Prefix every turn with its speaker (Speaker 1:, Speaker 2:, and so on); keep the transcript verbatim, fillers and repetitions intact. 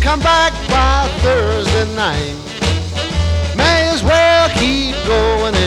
Speaker 1: come back by Thursday night. May as well keep going